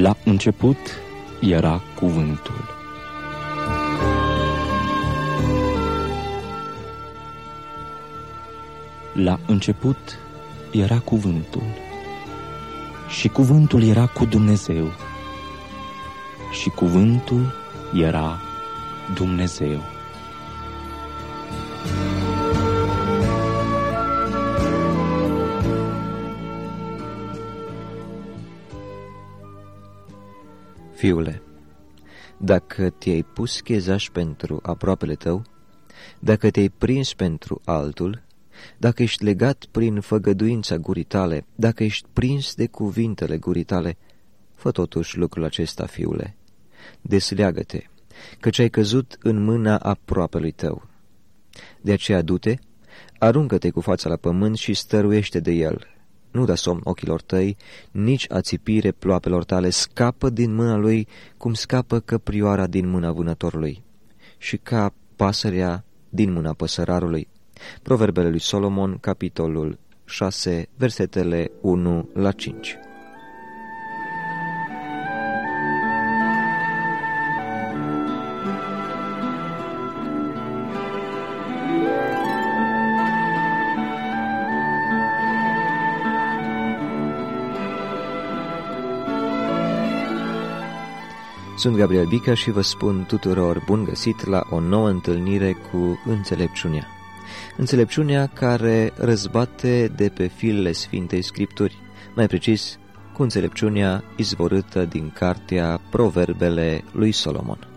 La început era cuvântul. La început era cuvântul, și cuvântul era cu Dumnezeu, și cuvântul era Dumnezeu. Fiule, dacă te-ai pus chezaș pentru aproapele tău, dacă te-ai prins pentru altul, dacă ești legat prin făgăduința gurii tale, dacă ești prins de cuvintele gurii tale, fă totuși lucrul acesta, fiule. Desleagă-te, căci ai căzut în mâna aproapelui tău. De aceea du-te, aruncă-te cu fața la pământ și stăruiește de el. Nu da somn ochilor tăi, nici ațipire ploapelor tale, scapă din mâna lui cum scapă căprioara din mâna vânătorului și ca pasărea din mâna păsărarului. Proverbele lui Solomon, capitolul 6, versetele 1-5. Sunt Gabriel Bica și vă spun tuturor bun găsit la o nouă întâlnire cu înțelepciunea. Înțelepciunea care răzbate de pe filele Sfintei Scripturi, mai precis cu înțelepciunea izvorâtă din cartea Proverbele lui Solomon.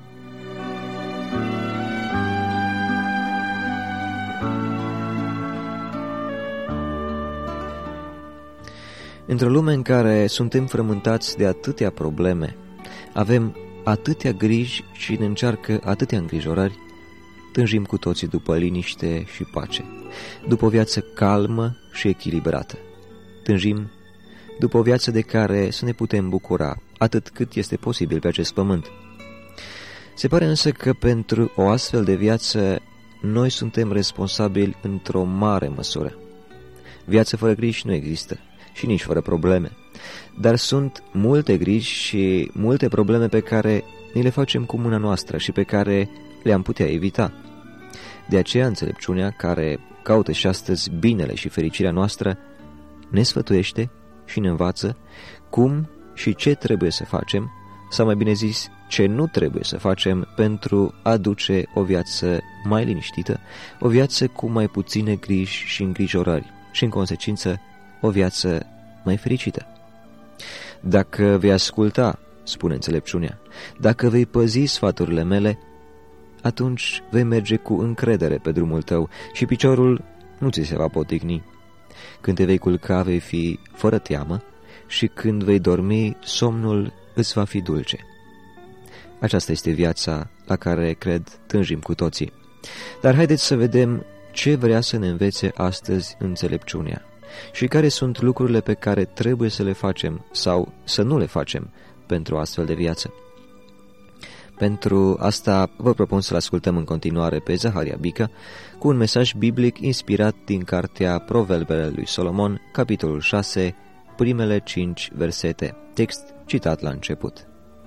Într-o lume în care suntem frământați de atâtea probleme, avem atâtea griji și ne încearcă atâtea îngrijorări, tânjim cu toții după liniște și pace, după o viață calmă și echilibrată. Tânjim după o viață de care să ne putem bucura atât cât este posibil pe acest pământ. Se pare însă că pentru o astfel de viață noi suntem responsabili într-o mare măsură. Viață fără griji nu există și nici fără probleme, dar sunt multe griji și multe probleme pe care ni le facem cu mâna noastră și pe care le-am putea evita. De aceea înțelepciunea, care caută și astăzi binele și fericirea noastră, ne sfătuiește și ne învață cum și ce trebuie să facem, sau mai bine zis, ce nu trebuie să facem pentru a duce o viață mai liniștită, o viață cu mai puține griji și îngrijorări și, în consecință, o viață mai fericită. Dacă vei asculta, spune înțelepciunea, dacă vei păzi sfaturile mele, atunci vei merge cu încredere pe drumul tău și piciorul nu ți se va poticni. Când te vei culca, vei fi fără teamă și când vei dormi, somnul îți va fi dulce. Aceasta este viața la care, cred, tânjim cu toții. Dar haideți să vedem ce vrea să ne învețe astăzi înțelepciunea și care sunt lucrurile pe care trebuie să le facem sau să nu le facem pentru o astfel de viață. Pentru asta vă propun să-l ascultăm în continuare pe Zaharia Bica cu un mesaj biblic inspirat din cartea Proverbele lui Solomon, capitolul 6, primele 5 versete, text citat la început.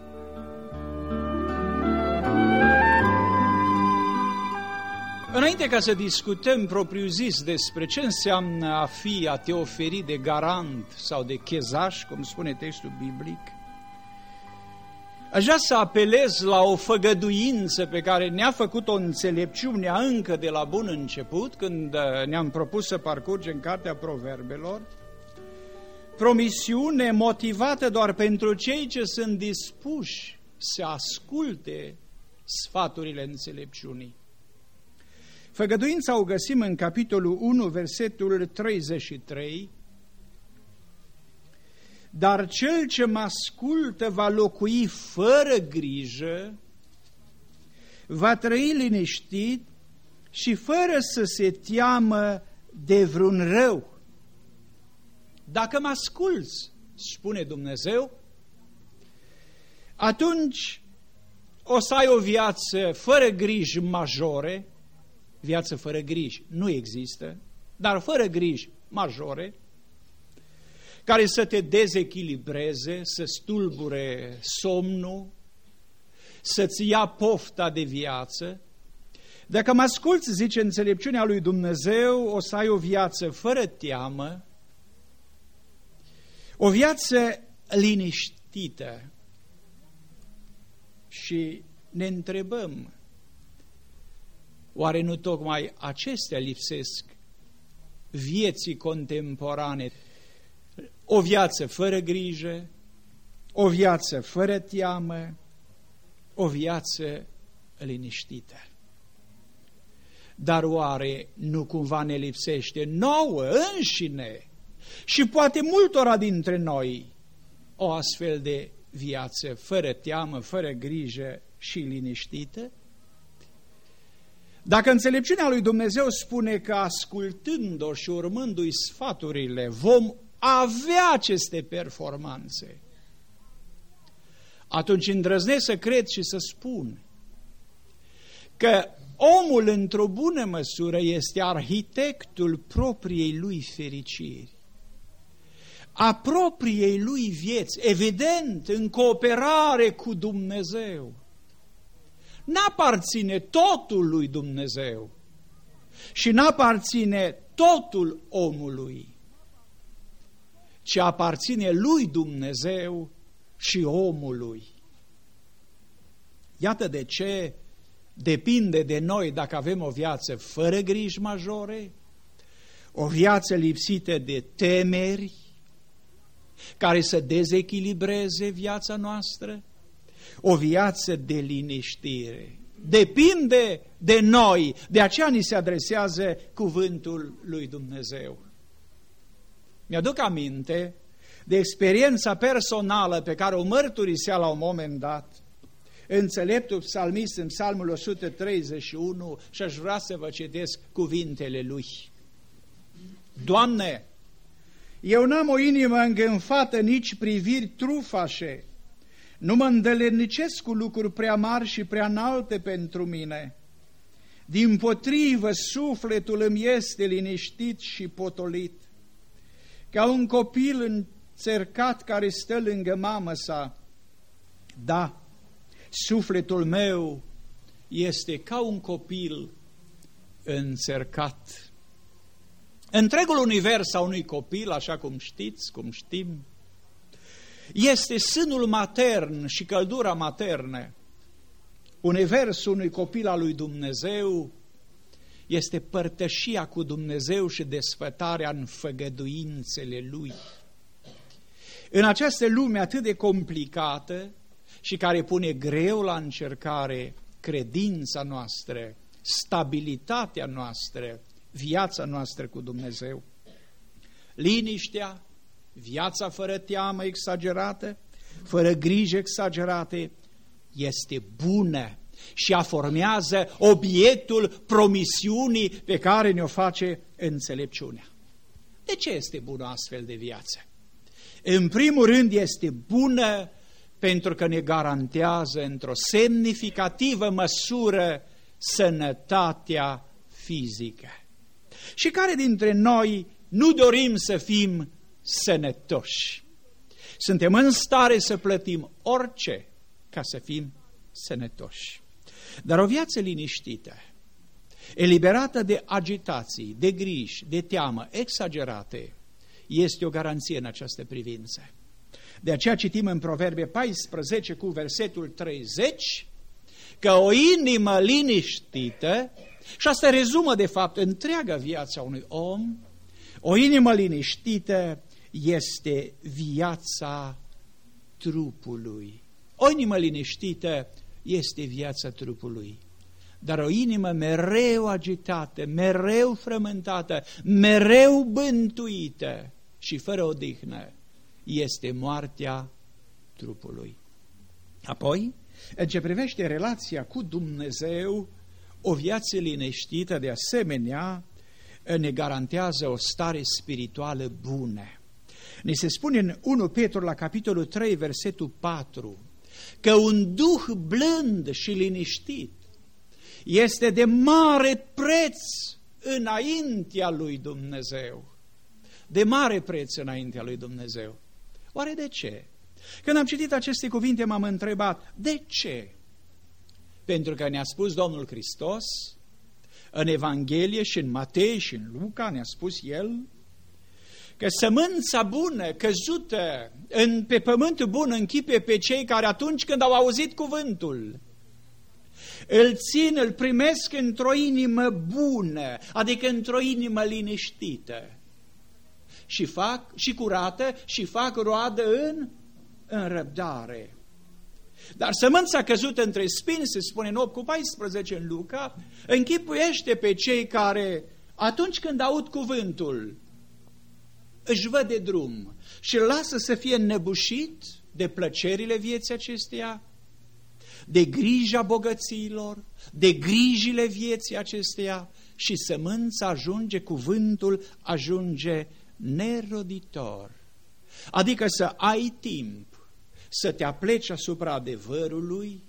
Înainte ca să discutăm propriu-zis despre ce înseamnă a te oferi de garant sau de chezaș, cum spune textul biblic, aș vrea să apelez la o făgăduință pe care ne-a făcut-o înțelepciunea încă de la bun început, când ne-am propus să parcurgem cartea Proverbelor, promisiune motivată doar pentru cei ce sunt dispuși să asculte sfaturile înțelepciunii. Făgăduința o găsim în capitolul 1, versetul 33, dar cel ce mă ascultă va locui fără grijă, va trăi liniștit și fără să se teamă de vreun rău. Dacă mă asculți, spune Dumnezeu, atunci o să ai o viață fără griji majore. Viață fără griji nu există, dar fără griji majore, care să te dezechilibreze, să stulbure somnul, să-ți ia pofta de viață. Dacă mă asculți, zice înțelepciunea lui Dumnezeu, o să ai o viață fără teamă, o viață liniștită. Și ne întrebăm, oare nu tocmai acestea lipsesc vieții contemporane? O viață fără grijă, o viață fără teamă, o viață liniștită. Dar oare nu cumva ne lipsește nouă înșine și poate multora dintre noi o astfel de viață fără teamă, fără grijă și liniștită? Dacă înțelepciunea lui Dumnezeu spune că ascultând-o și urmându-i sfaturile vom avea aceste performanțe, atunci îndrăznesc să cred și să spun că omul într-o bună măsură este arhitectul propriei lui fericiri, a propriei lui vieți, evident în cooperare cu Dumnezeu. N-aparține totul lui Dumnezeu și n-aparține totul omului, ci aparține lui Dumnezeu și omului. Iată de ce depinde de noi dacă avem o viață fără griji majore, o viață lipsită de temeri care să dezechilibreze viața noastră, o viață de liniștire. Depinde de noi, de aceea ni se adresează cuvântul lui Dumnezeu. Mi-aduc aminte de experiența personală pe care o mărturisea la un moment dat înțeleptul psalmist în psalmul 131 și aș vrea să vă citesc cuvintele lui. Doamne, eu n-am o inimă îngânfată, nici priviri trufașe, nu mă îndelernicesc cu lucruri prea mari și prea înalte pentru mine. Dimpotrivă, sufletul îmi este liniștit și potolit, ca un copil înțercat care stă lângă mamă sa. Da, sufletul meu este ca un copil înțercat. Întregul univers a unui copil, așa cum știți, cum știm, este sânul matern și căldura maternă. Universul unui copil al lui Dumnezeu este părtășia cu Dumnezeu și desfătarea în făgăduințele Lui. În această lume atât de complicată și care pune greu la încercare credința noastră, stabilitatea noastră, viața noastră cu Dumnezeu, liniștea, viața fără teamă exagerată, fără griji exagerate, este bună și aformează obiectul promisiunii pe care ne-o face înțelepciunea. De ce este bună astfel de viață? În primul rând este bună pentru că ne garantează într-o semnificativă măsură sănătatea fizică. Și care dintre noi nu dorim să fim sănătoși? Suntem în stare să plătim orice ca să fim sănătoși. Dar o viață liniștită, eliberată de agitații, de griji, de teamă exagerate, este o garanție în această privință. De aceea citim în Proverbe 14 cu versetul 30 că o inimă liniștită, și asta rezumă de fapt întreaga viața unui om, o inimă liniștită este viața trupului. O inimă liniștită este viața trupului. Dar o inimă mereu agitată, mereu frământată, mereu bântuită și fără odihnă este moartea trupului. Apoi, în ce privește relația cu Dumnezeu, o viață liniștită de asemenea ne garantează o stare spirituală bună. Ni se spune în 1 Petru la capitolul 3, versetul 4, că un duh blând și liniștit este de mare preț înaintea lui Dumnezeu. de mare preț înaintea lui Dumnezeu. Oare de ce? Când am citit aceste cuvinte m-am întrebat, de ce? Pentru că ne-a spus Domnul Hristos în Evanghelie și în Matei și în Luca, ne-a spus El că sămânța bună căzută pe pământul bun închipe pe cei care atunci când au auzit cuvântul îl țin, îl primesc într-o inimă bună, adică într-o inimă liniștită și curată și fac roadă în răbdare. Dar sămânța căzută între spini, se spune în 8:14 în Luca, închipuiește pe cei care atunci când aud cuvântul își văd de drum și îl lasă să fie înnebușit de plăcerile vieții acesteia, de grija bogăților, de grijile vieții acesteia și sămânța ajunge, cuvântul ajunge neroditor. Adică să ai timp să te apleci asupra adevărului,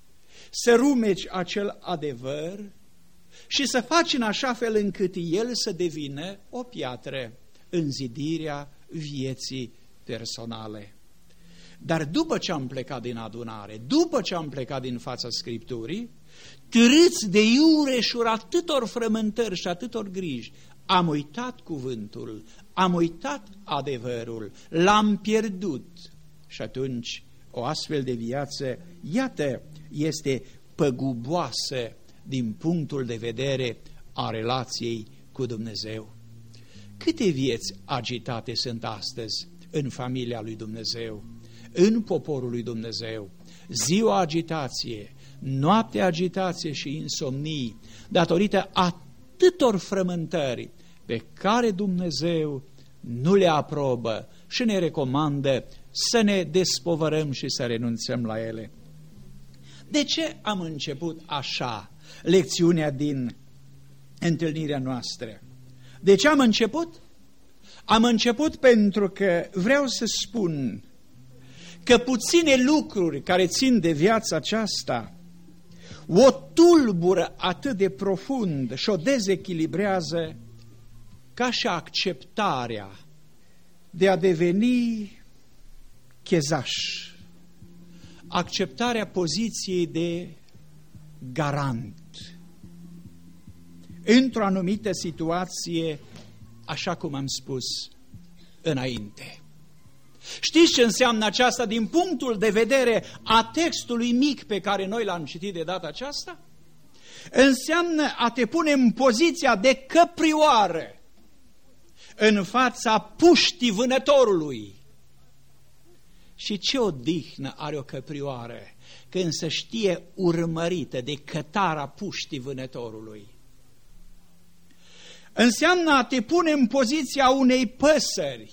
să rumeci acel adevăr și să faci în așa fel încât el să devină o piatră în zidirea vieții personale. Dar după ce am plecat din adunare, după ce am plecat din fața Scripturii, târâți de iureșuri atâtor frământări și atâtor griji, am uitat cuvântul, am uitat adevărul, l-am pierdut. Și atunci o astfel de viață, iată, este păguboasă din punctul de vedere a relației cu Dumnezeu. Câte vieți agitate sunt astăzi în familia lui Dumnezeu, în poporul lui Dumnezeu, ziua agitație, noaptea agitație și insomnii, datorită atâtor frământări pe care Dumnezeu nu le aprobă și ne recomandă să ne despovărăm și să renunțăm la ele. De ce am început așa lecțiunea din întâlnirea noastră? De ce am început? Am început pentru că vreau să spun că puține lucruri care țin de viața aceasta o tulbură atât de profund și o dezechilibrează ca și acceptarea de a deveni chezaș, acceptarea poziției de garant într-o anumită situație, așa cum am spus înainte. Știți ce înseamnă aceasta din punctul de vedere a textului mic pe care noi l-am citit de data aceasta? Înseamnă a te pune în poziția de căprioară în fața puștii vânătorului. Și ce odihnă are o căprioară când se știe urmărită de cătara puștii vânătorului. Înseamnă a te pune în poziția unei păsări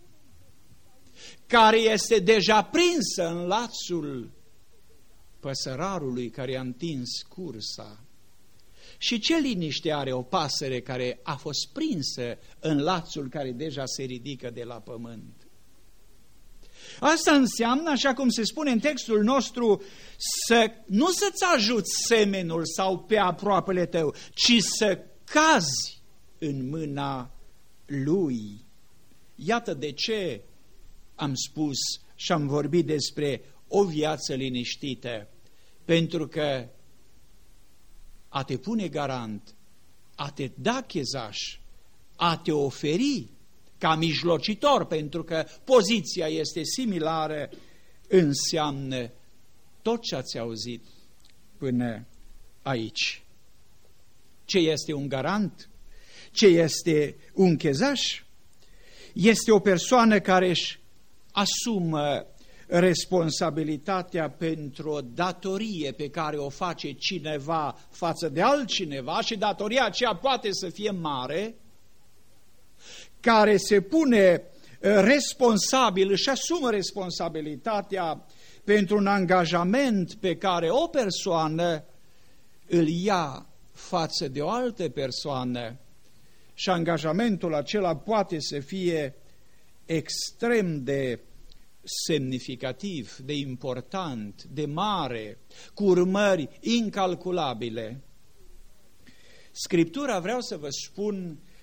care este deja prinsă în lațul păsărarului care a întins cursa. Și ce liniște are o pasăre care a fost prinsă în lațul care deja se ridică de la pământ? Asta înseamnă, așa cum se spune în textul nostru, nu să-ți ajuți semenul sau pe aproapele tău, ci să cazi în mâna lui. Iată de ce am spus și am vorbit despre o viață liniștită, pentru că a te pune garant, a te da chezaș, a te oferi ca mijlocitor, pentru că poziția este similară, înseamnă tot ce ați auzit până aici. Ce este un garant? Ce este un chezaș? Este o persoană care își asumă responsabilitatea pentru o datorie pe care o face cineva față de altcineva și datoria aceea poate să fie mare, care se pune responsabil, își asumă responsabilitatea pentru un angajament pe care o persoană îl ia față de o altă persoană și angajamentul acela poate să fie extrem de semnificativ, de important, de mare, cu urmări incalculabile. Scriptura, vreau să vă spun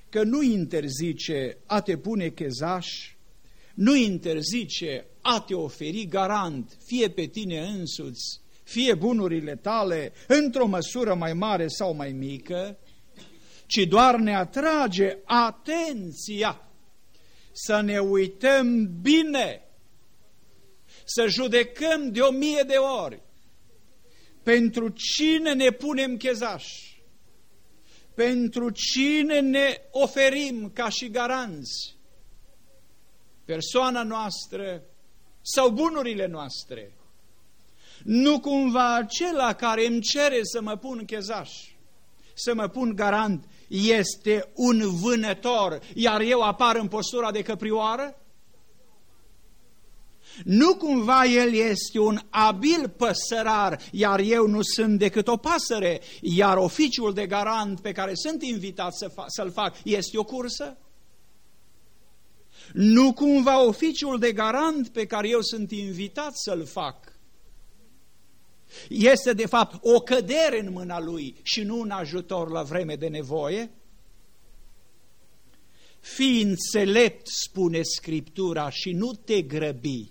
că nu interzice a te pune chezaș, nu interzice a te oferi garant, fie pe tine însuți, fie bunurile tale, într-o măsură mai mare sau mai mică, ci doar ne atrage atenția să ne uităm bine, să judecăm de 1000 de ori pentru cine ne punem chezaș, pentru cine ne oferim ca și garanți, persoana noastră sau bunurile noastre. Nu cumva acela care îmi cere să mă pun chezaș, să mă pun garant, este un vânător, iar eu apar în postura de căprioară? Nu cumva el este un abil păsărar, iar eu nu sunt decât o pasăre, iar oficiul de garant pe care sunt invitat să-l fac este o cursă? Nu cumva oficiul de garant pe care eu sunt invitat să-l fac este de fapt o cădere în mâna lui și nu un ajutor la vreme de nevoie? Fii înțelept, spune Scriptura, și nu te grăbi.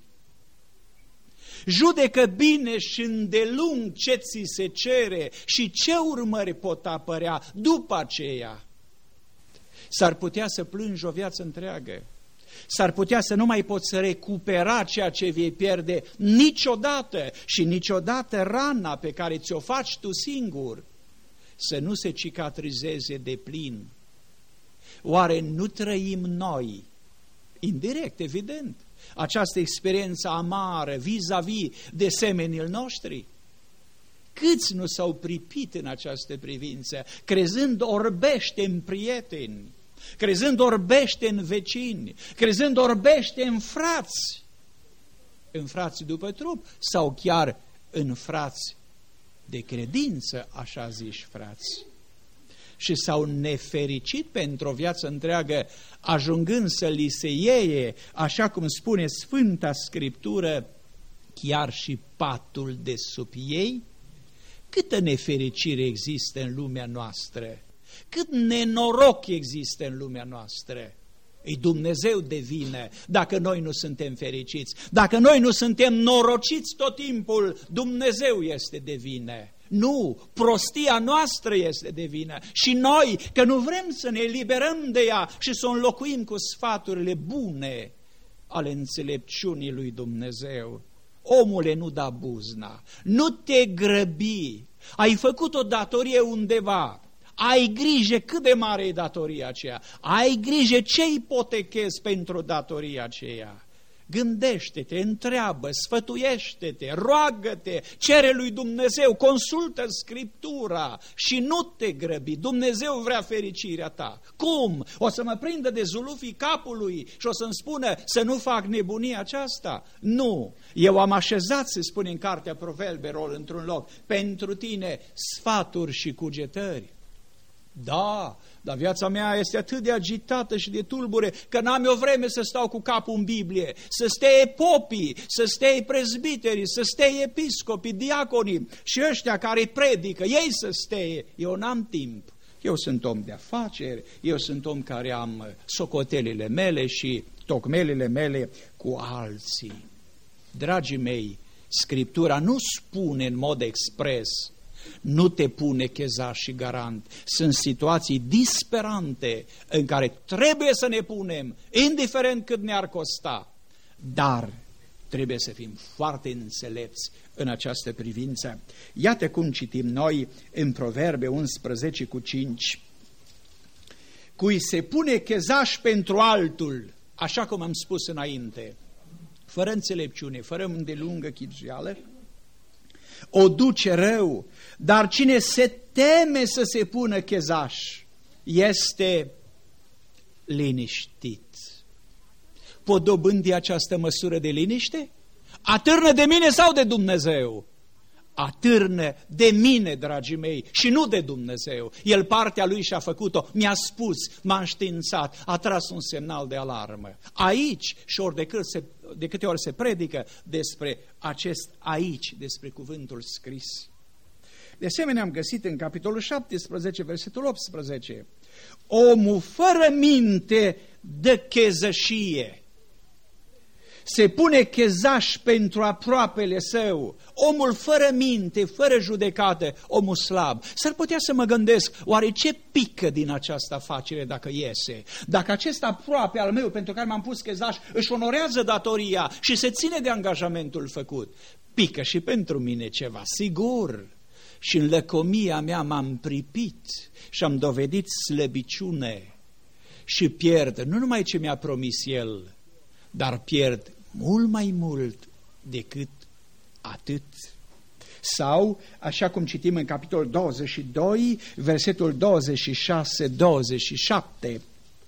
Judecă bine și îndelung ce ți se cere și ce urmări pot apărea după aceea. S-ar putea să plângi o viață întreagă. S-ar putea să nu mai poți recupera ceea ce vei pierde niciodată și niciodată rana pe care ți-o faci tu singur să nu se cicatrizeze de plin. Oare nu trăim noi, indirect, evident, această experiență amară vis-a-vis de semenii noștri? Câți nu s-au pripit în această privință, crezând orbește în prieteni, crezând orbește în vecini, crezând orbește în frați după trup sau chiar în frați de credință, așa ziși frați. Și s-au nefericit pentru o viață întreagă, ajungând să li se ieie, așa cum spune Sfânta Scriptură, chiar și patul de sub ei? Câtă nefericire există în lumea noastră, cât nenoroc există în lumea noastră. E Dumnezeu de vină dacă noi nu suntem fericiți, dacă noi nu suntem norociți tot timpul, Dumnezeu este de vină. Nu, prostia noastră este de vină și noi, că nu vrem să ne eliberăm de ea și să o înlocuim cu sfaturile bune ale înțelepciunii lui Dumnezeu. Omule, nu da buzna, nu te grăbi, ai făcut o datorie undeva, ai grijă cât de mare e datoria aceea, ai grijă ce ipotechezi pentru datoria aceea. Gândește-te, întreabă, sfătuiește-te, roagă-te, cere lui Dumnezeu, consultă Scriptura și nu te grăbi. Dumnezeu vrea fericirea ta. Cum? O să mă prindă de zulufii capului și o să-mi spună să nu fac nebunia aceasta? Nu. Eu am așezat, se spune în cartea Proverbelor, într-un loc, pentru tine sfaturi și cugetări. Da, dar viața mea este atât de agitată și de tulbure că n-am eu vreme să stau cu capul în Biblie, să stea popii, să stea prezbiterii, să stea episcopii, diaconii și ăștia care predică, ei să stea. Eu n-am timp. Eu sunt om de afaceri, eu sunt om care am socotelile mele și tocmelile mele cu alții. Dragii mei, Scriptura nu spune în mod expres: nu te pune chezaș și garant. Sunt situații disperante în care trebuie să ne punem, indiferent cât ne-ar costa, dar trebuie să fim foarte înțelepți în această privință. Iată cum citim noi în Proverbe 11:5. Cui se pune chezaș pentru altul, așa cum am spus înainte, fără înțelepciune, fără îndelungă chibzuială, o duce rău, dar cine se teme să se pună chezaș este liniștit. Pot dobândi această măsură de liniște? Atârnă de mine sau de Dumnezeu? Atârnă de mine, dragii mei, și nu de Dumnezeu. El partea lui și-a făcut-o, mi-a spus, m-a înștiințat, a tras un semnal de alarmă. Aici, și ori de câte ori se predică despre acest aici, despre cuvântul scris. De asemenea, am găsit în capitolul 17, versetul 18, omul fără minte dă chezășie. Se pune chezaș pentru aproapele său. Omul fără minte, fără judecată, omul slab. S-ar putea să mă gândesc, oare ce pică din această afacere dacă iese? Dacă acest aproape al meu, pentru care m-am pus chezaș, își onorează datoria și se ține de angajamentul făcut, pică și pentru mine ceva, sigur. Și în lăcomia mea m-am pripit și am dovedit slăbiciune și pierd nu numai ce mi-a promis el, dar pierd mult mai mult decât atât. Sau, așa cum citim în capitolul 22, versetul 26-27,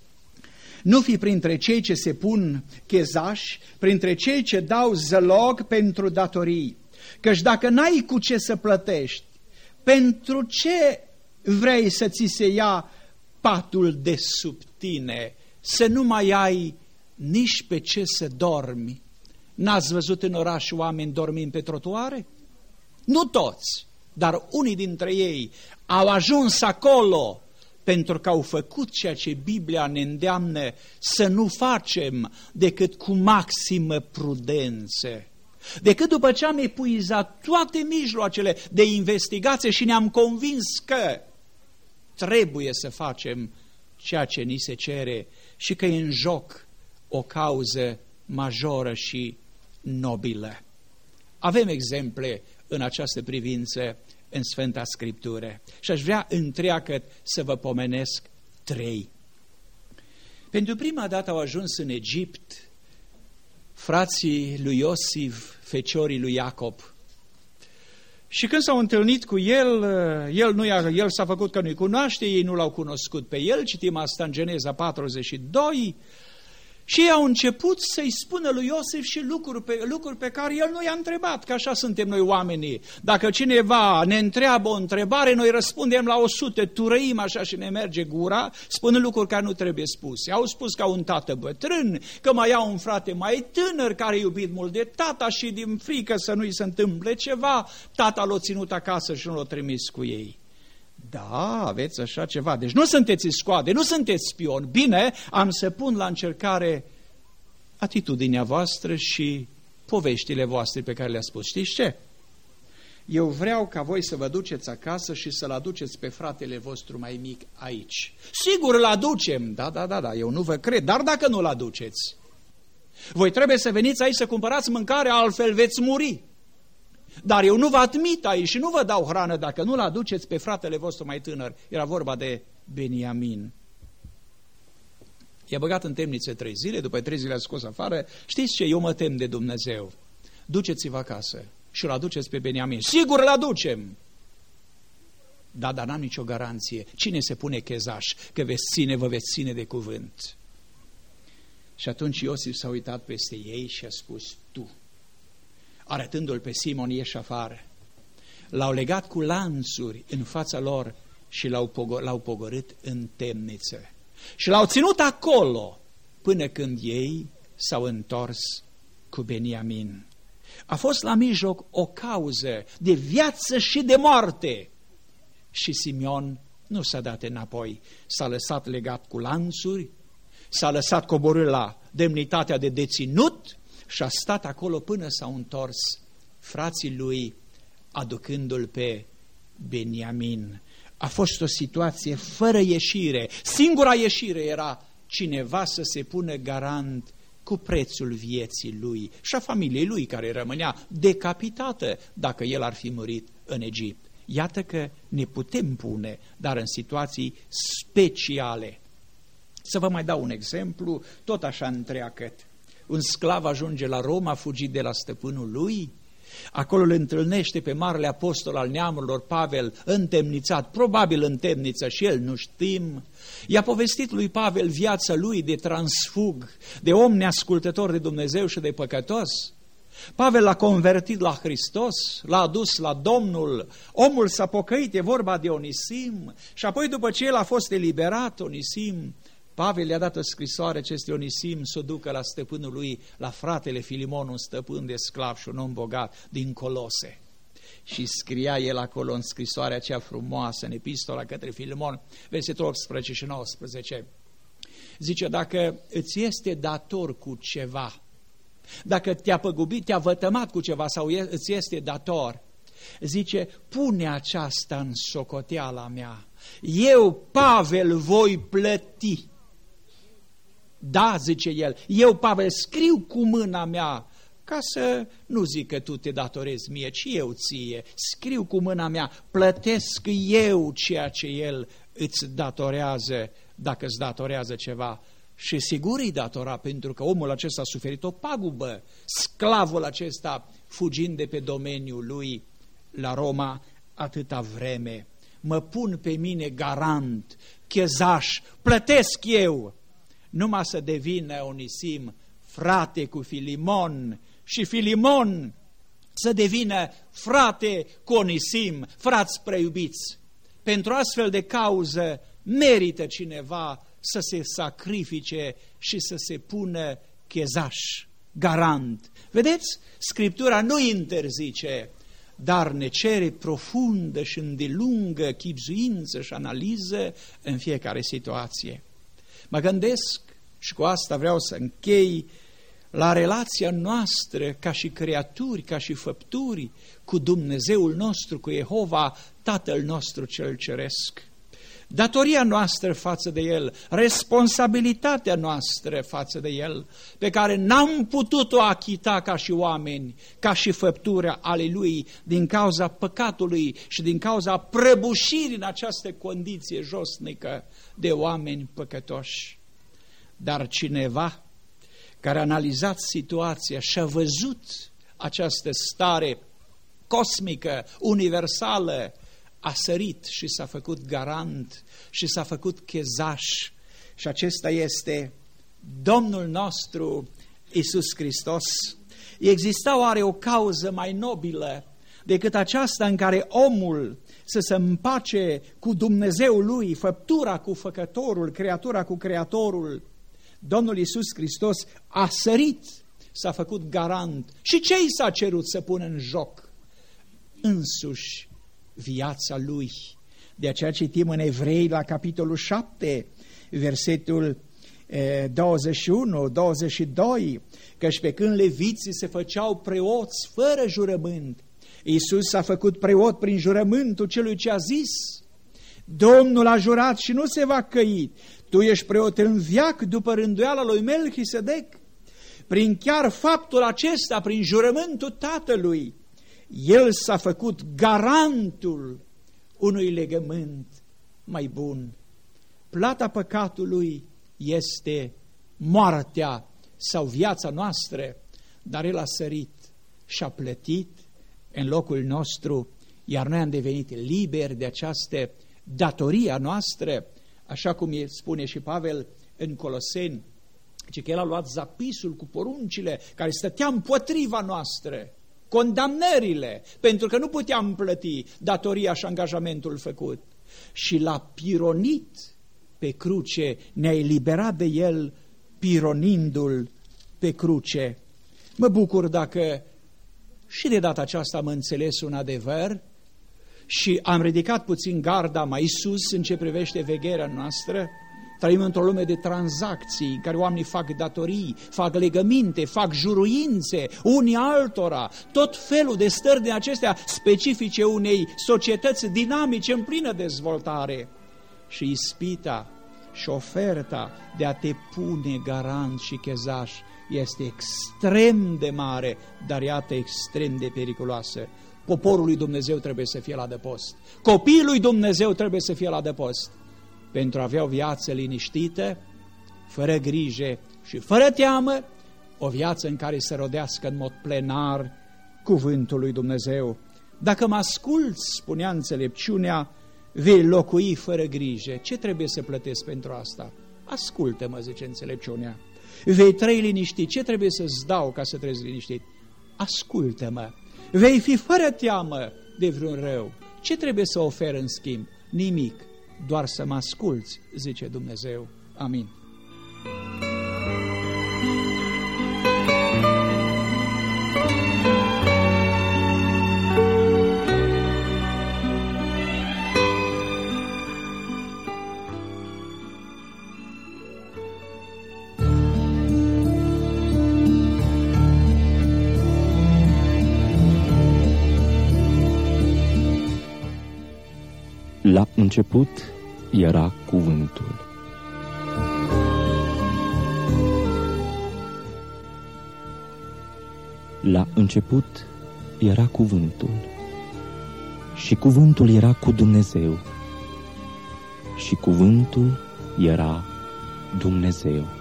nu fi printre cei ce se pun chezași, printre cei ce dau zălog pentru datorii, căci dacă n-ai cu ce să plătești, pentru ce vrei să ți se ia patul de sub tine, să nu mai ai nici pe ce să dormi? N-ați văzut în oraș oameni dormind pe trotuare? Nu toți, dar unii dintre ei au ajuns acolo pentru că au făcut ceea ce Biblia ne îndeamnă să nu facem decât cu maximă prudență. Decât după ce am epuizat toate mijloacele de investigație și ne-am convins că trebuie să facem ceea ce ni se cere și că e în joc o cauză majoră și nobilă. Avem exemple în această privință în Sfânta Scriptură și aș vrea întreagăt să vă pomenesc 3. Pentru prima dată au ajuns în Egipt frații lui Iosif, feciorii lui Iacob. Și când s-au întâlnit cu el, el s-a făcut că nu-i cunoaște, ei nu l-au cunoscut pe el, citim asta în Geneza 42, și ei au început să-i spună lui Iosif și lucruri pe care el nu i-a întrebat, că așa suntem noi oamenii. Dacă cineva ne întreabă o întrebare, noi răspundem la 100, turăim așa și ne merge gura, spunând lucruri care nu trebuie spuse. Au spus că au un tată bătrân, că mai au un frate mai tânăr care a iubit mult de tata și din frică să nu-i se întâmple ceva, tata l-a ținut acasă și nu l-a trimis cu ei. Da, aveți așa ceva. Deci nu sunteți scoade, nu sunteți spion. Bine, am să pun la încercare atitudinea voastră și poveștile voastre pe care le-a spus. Știți ce? Eu vreau ca voi să vă duceți acasă și să-l aduceți pe fratele vostru mai mic aici. Sigur îl aducem, da, eu nu vă cred, dar dacă nu-l aduceți, voi trebuie să veniți aici să cumpărați mâncare, altfel veți muri. Dar eu nu vă admit aici și nu vă dau hrană dacă nu-l aduceți pe fratele vostru mai tânăr. Era vorba de Beniamin. I-a băgat în temniță 3 zile, după 3 zile a scos afară. Știți ce? Eu mă tem de Dumnezeu. Duceți-vă acasă și îl aduceți pe Beniamin. Sigur îl aducem! Da, dar n-am nicio garanție. Cine se pune chezaș că vă veți ține de cuvânt? Și atunci Iosif s-a uitat peste ei și a spus, tu, arătându-l pe Simon, ieși afară. L-au legat cu lanțuri în fața lor și l-au pogorât în temniță. Și l-au ținut acolo până când ei s-au întors cu Beniamin. A fost la mijloc o cauză de viață și de moarte. Și Simeon nu s-a dat înapoi. S-a lăsat legat cu lanțuri, s-a lăsat coborât la demnitatea de deținut și a stat acolo până s-au întors frații lui, aducându-l pe Beniamin. A fost o situație fără ieșire. Singura ieșire era cineva să se pună garant cu prețul vieții lui și a familiei lui, care rămânea decapitată dacă el ar fi murit în Egipt. Iată că ne putem pune, dar în situații speciale. Să vă mai dau un exemplu, tot așa întreagăt. Un sclav ajunge la Roma, fugit de la stăpânul lui, acolo îl întâlnește pe marele apostol al neamurilor, Pavel, întemnițat, probabil în temniță și el, nu știm. I-a povestit lui Pavel viața lui de transfug, de om neascultător de Dumnezeu și de păcătos. Pavel l-a convertit la Hristos, l-a adus la Domnul, omul s-a pocăit, e vorba de Onisim, și apoi după ce el a fost eliberat, Onisim, Pavel i-a dat o scrisoare acestui Onisim să o ducă la stăpânul lui, la fratele Filimon, un stăpân de sclav și un om bogat din Colose. Și scria el acolo în scrisoarea aceea frumoasă, în epistola către Filemon, versetul 18 și 19. Zice, dacă îți este dator cu ceva, dacă te-a păgubit, te-a vătămat cu ceva sau îți este dator, zice, pune aceasta în socoteala mea. Eu, Pavel, voi plăti. Da, zice el, eu, Pavel, scriu cu mâna mea, ca să nu zic că tu te datorezi mie, ci eu ție. Scriu cu mâna mea, plătesc eu ceea ce el îți datorează, dacă îți datorează ceva. Și sigur îi datora, pentru că omul acesta a suferit o pagubă, sclavul acesta fugind de pe domeniul lui la Roma atâta vreme. Mă pun pe mine garant, chezaș, plătesc eu, numai să devină Onisim frate cu Filimon și Filimon să devină frate cu Onisim, frați preiubiți. Pentru astfel de cauză merită cineva să se sacrifice și să se pună chezaș, garant. Vedeți? Scriptura nu interzice, dar ne cere profundă și îndelungă chibzuință și analiză în fiecare situație. Mă gândesc, și cu asta vreau să închei, la relația noastră ca și creaturi, ca și făpturi, cu Dumnezeul nostru, cu Jehova, Tatăl nostru cel ceresc. Datoria noastră față de El, responsabilitatea noastră față de El, pe care n-am putut-o achita ca și oameni, ca și făpturi ale Lui, din cauza păcatului și din cauza prăbușirii în această condiție josnică de oameni păcătoși. Dar cineva care a analizat situația și a văzut această stare cosmică, universală, a sărit și s-a făcut garant și s-a făcut chezaș. Și acesta este Domnul nostru Iisus Hristos. Exista oare o cauză mai nobilă decât aceasta în care omul să se împace cu Dumnezeul lui, făptura cu făcătorul, creatura cu creatorul? Domnul Iisus Hristos a sărit, s-a făcut garant. Și ce i s-a cerut să pună în joc? Însuși viața lui. De aceea citim în Evrei la capitolul 7, versetul 21, 22, căci pe când leviții se făceau preoți fără jurământ, Iisus s-a făcut preot prin jurământul celui ce a zis, Domnul a jurat și nu se va căi, tu ești preot în veac după rânduiala lui Melchisedec. Prin chiar faptul acesta, prin jurământul Tatălui, El s-a făcut garantul unui legământ mai bun. Plata păcatului este moartea sau viața noastră, dar El a sărit și a plătit în locul nostru, iar noi am devenit liberi de această datorie a noastră, așa cum spune și Pavel în Coloseni, că El a luat zapisul cu poruncile care stătea împotriva noastră, condamnările, pentru că nu puteam plăti datoria și angajamentul făcut, și l-a pironit pe cruce, ne-a eliberat de El pironindu-l pe cruce. Mă bucur dacă și de data aceasta am înțeles un adevăr și am ridicat puțin garda mai sus în ce privește vegherea noastră. Trăim într-o lume de tranzacții în care oamenii fac datorii, fac legăminte, fac juruințe unii altora, tot felul de stări din acestea specifice unei societăți dinamice în plină dezvoltare. Și ispita și oferta de a te pune garant și chezaș este extrem de mare, dar iată extrem de periculoasă. Poporul lui Dumnezeu trebuie să fie la adăpost. Copiii lui Dumnezeu trebuie să fie la adăpost pentru a avea o viață liniștită, fără grijă și fără teamă, o viață în care să rodească în mod plenar cuvântul lui Dumnezeu. Dacă mă asculți, spunea înțelepciunea, vei locui fără grijă. Ce trebuie să plătesc pentru asta? Ascultă-mă, zice înțelepciunea. Vei trăi liniștit. Ce trebuie să-ți dau ca să trăiesc liniștit? Ascultă-mă. Vei fi fără teamă de vreun rău. Ce trebuie să ofer în schimb? Nimic. Doar să mă asculți, zice Dumnezeu. Amin. La început era cuvântul. La început era cuvântul. Și cuvântul era cu Dumnezeu. Și cuvântul era Dumnezeu.